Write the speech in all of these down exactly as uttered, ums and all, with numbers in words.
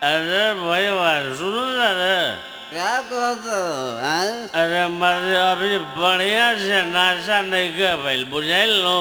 अरे भाई सुनो ना रे। क्या कहते हो? अरे मर्द अभी बढ़िया से नाशा नहीं कर भाई बुझाइल लो।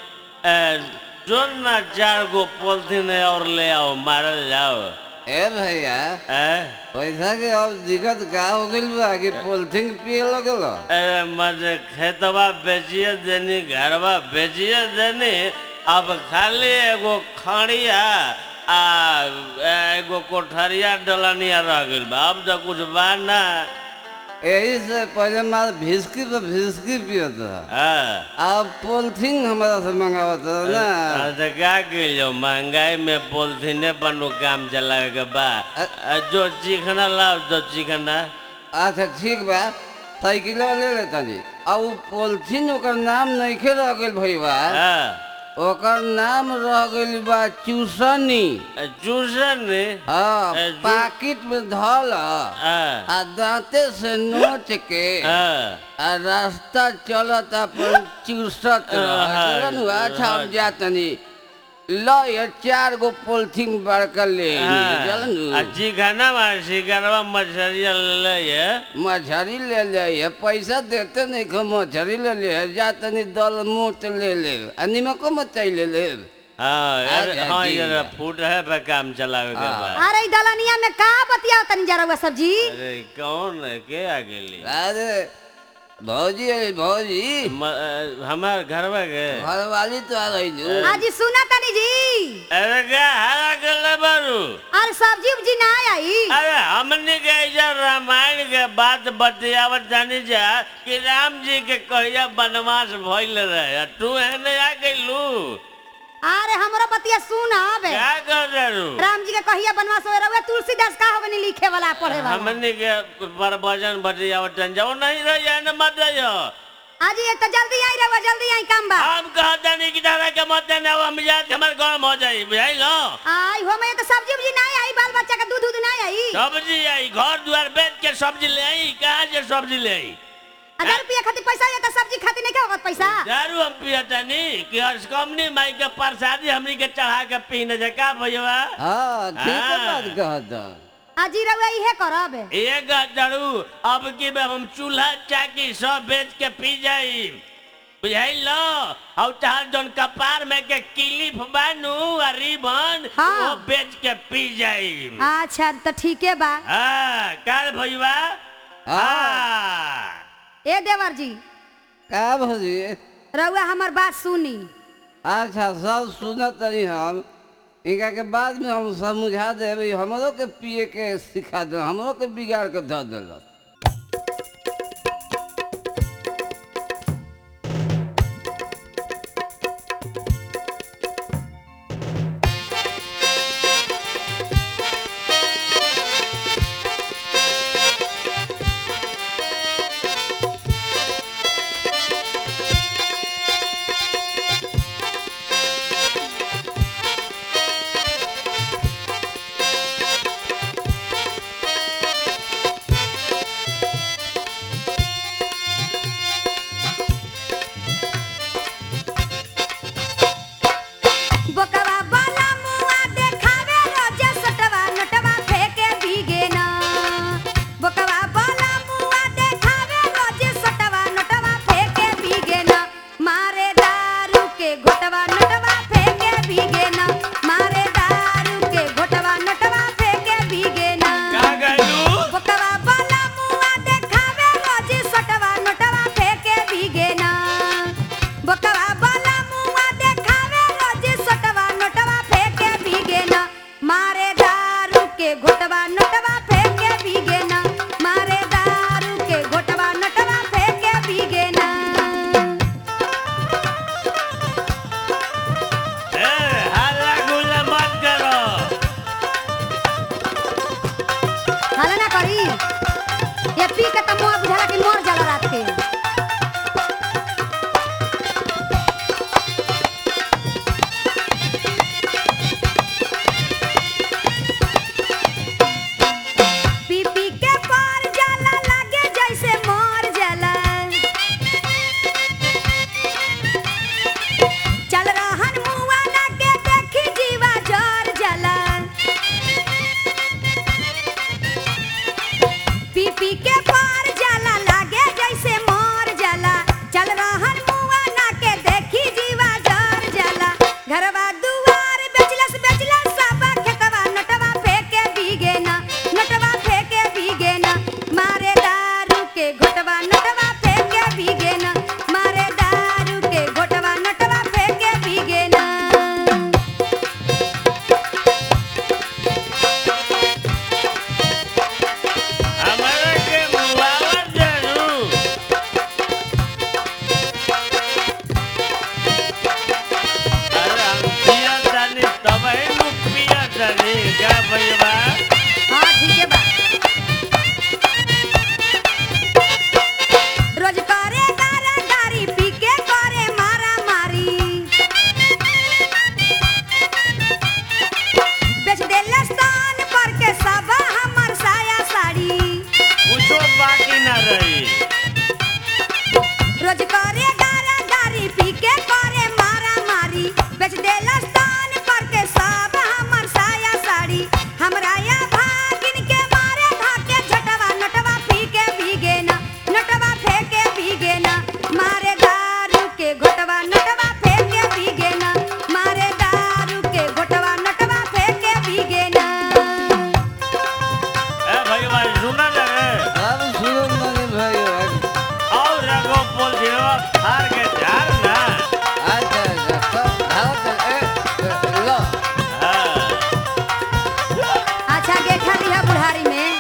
जो ना चार गो पोलथीन और ले आओ मारल जाओ। ए भैया पैसा के अब दिक्कत का हो गइल बा कि पोलथीन पिए लगल? अरे मर्द खेतवा बेचिए देनी घरवा बेचिए देनी अब खाली एगो खड़िया आ एगो कोठरिया डलनिया रह गइल बा। अब तो कुछ बा ना। यही से पहले मार भिस्की पे भिस्की पियत था। अब पोलथीन हमारा से मंगावत ना। तो क्या कहियो महंगाई में पोलथीने पर काम चलावे के बा। जो चिकना लाओ तो चिकना। अच्छा ठीक बा साइकिल ले लेता जी। अब पोलथीन ओकर नाम नहीं खे रह गइल भैया। ओकर नाम रह गइल बा चूसनी। चूसनी? हाँ पाकिट में धल आ दांते से नोच के आ रास्ता चलत अपन चूसत रह। अच्छा हम जातनी लो ये चार गो पोलथीन बड़का ले चिकना शिकरवा मछली ले ले मछली ले ले पैसा देते नहीं को मछली ले ले जातनी दल मोट ले ले निमको मचाई ले ले। हाँ ये फूट है पे काम चलावे के बाद। अरे दलनिया में का बतिया तनी जरा हुआ सब्जी। अरे कौन है के आ गेली? अरे भौजी भौजी हमार घरवा के घरवाली तो आ गई जो। आज सुना तनी जी। अरे क्या हरा कर बारू? अरे सब्जी उब्जी ना आई। अरे हमने के रामायण के बात बतियावत जानी जा कि राम जी के कहिया वनवास भइल रहे तू एने आ गइलू। अरे हमरा बतिया सुन आबे। क्या कर रहू? राम जी के कहिया वनवास होए रहे तुलसीदास का होबे लिखे वाला पढ़े वाला। हमने के प्रवचन बतियावत जाओ नहीं रही है न मत जाओ। आज ये तो जल्दी आई रहो जल्दी आई काम बा। हम कहता नहीं कि तारा के मत देना हम जात हमर गरम हो जाई बुझाई लो। आई हो में तो सब्जी उब्जी नहीं आई बाल बच्चा का दूध दूध नहीं आई। सब्जी आई घर द्वार बेच के सब्जी ले आई कहां से सब्जी ले आई? हजार रुपया खातिर पैसा या तो सब्जी खातिर नहीं क्या होगा पैसा? दारू हम पियता नहीं कि हर्ष कंपनी माई के प्रसादी हमनी के चढ़ा के पीने जे का भैया। हां ठीक बात कहता। आज रउआ इहे करब। एक दारू अब की हम चूल्हा चाकी सब बेच के पी जाई बुझाई लो। और चार जन कपार में के क्लिप बानू आ रिबन वो बेच के पी जाई। अच्छा तो ठीक है बा। हां काल भैया। हां ए देवर जी का भौजी रउआ हमर बात सुनी। अच्छा सब सुनत तनी हम इनका के बाद में हम समझा देबे हमरो के पिए के सिखा दे हमरो के बिगाड़ के ध देलक। ठीक है भैया। हाँ ठीक है बा। रोज करे गारा गारी पी के करे मारा मारी बेच देला स्थान पर के सब हमर साया साड़ी कुछो बाकी ना रही। रोज करे गारा गारी पी के करे मारा मारी बेच देला स्थान पर के सब हमर साया साड़ी हमरा या भागिन के मारे धाके झटवा नटवा फीके भीगे ना नटवा फेंके भीगे ना मारे दारू के घोटवा नटवा फेंके भीगे ना मारे दारू के घोटवा नटवा फेंके भीगे ना। ए भैया सुना जा रे। अब सुनो मने भाई। और एगो पोलजीवा फाड़ के झाड़ ना। अच्छा अच्छा सब धावत ए लो। हाँ। अच्छा गेठा लिहा बुढ़ारी में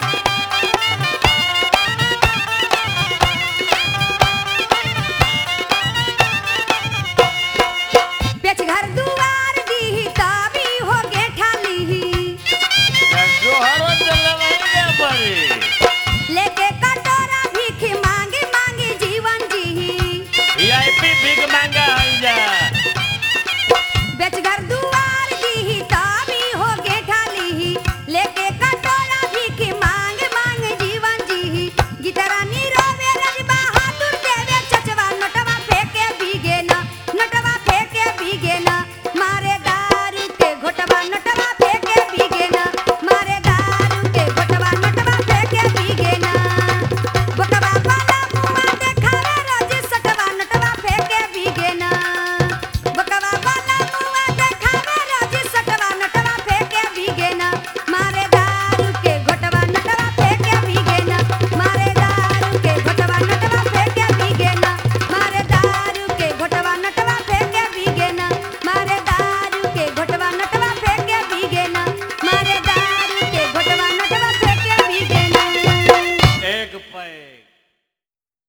पेच घर दुआर दीही ताबी हो गेठा लीही जोहरो जलवाइए पड़ी। लेके कटोरा भीख मांगी मांगी जीवन जीही वीआईपी बिग महंगा हल जा। बेच घर दुआर दीही ताबी हो गेठा लीही लेके कटोरा भीख मांग मांग जीवन जीही गीतरानी रोवे रज बहादुर देवे चचवा नटवा फेंके भीगे ना नटवा फेंके भीगे ना मारे दारू के घोटवा नटवा फेंके भीगे ना मारे दारू के घोटवा नटवा फेंके भीगे ना बकवा वाला मुआ देखावे रोज सटवा नटवा फेंके भीगे ना बकवा वाला मुआ देखावे रोज सटवा नटवा फेंके भीगे ना मारे दारू के घोटवा नटवा फेंके भीगे ना मारे दारू के घोटवा नटवा फेंके भीगे ना मारे दारू के घोटवा नटवा फेंके भीगे ना मारे दारू के घोटवा नटवा फेंके भीगे ना मारे दारू के घोटवा नटवा फेंके भीगे ना। एक पैक।